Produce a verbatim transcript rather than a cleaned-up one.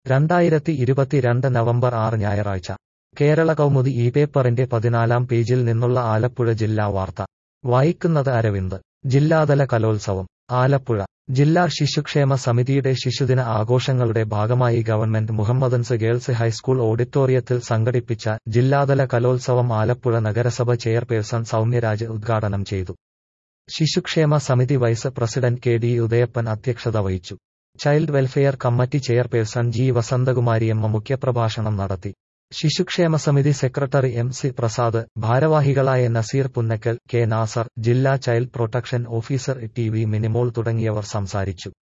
രണ്ടായിരത്തി ഇരുപത്തിരണ്ട് നവംബർ ആറ് ഞായറാഴ്ച കേരള കൗമുദി ഈ പേപ്പറിന്റെ പതിനാലാം പേജിൽ നിന്നുള്ള ആലപ്പുഴ ജില്ലാ വാർത്ത വായിക്കുന്നത് അരവിന്ദ്. ജില്ലാതല കലോത്സവം ആലപ്പുഴ. ജില്ലാ ശിശുക്ഷേമ സമിതിയുടെ ശിശുദിന ആഘോഷങ്ങളുടെ ഭാഗമായി ഗവൺമെന്റ് മുഹമ്മദൻസ് ഗേൾസ് ഹൈസ്കൂൾ ഓഡിറ്റോറിയത്തിൽ സംഘടിപ്പിച്ച ജില്ലാതല കലോത്സവം ആലപ്പുഴ നഗരസഭ ചെയർപേഴ്സൺ സൗമ്യരാജ് ഉദ്ഘാടനം ചെയ്തു. ശിശുക്ഷേമ സമിതി vice president K D Udayappan അധ്യക്ഷത വഹിച്ചു. Child welfare committee chairperson G Vasanthakumariamma മുഖ്യപ്രഭാഷണം നടത്തി. ശിശുക്ഷേമ സമിതി സെക്രട്ടറി എം സി പ്രസാദ്, ഭാരവാഹികളായ നസീർ പുന്നക്കൽ, കെ നാസർ, ജില്ലാ child protection officer T V Minimol തുടങ്ങിയവർ സംസാരിച്ചു.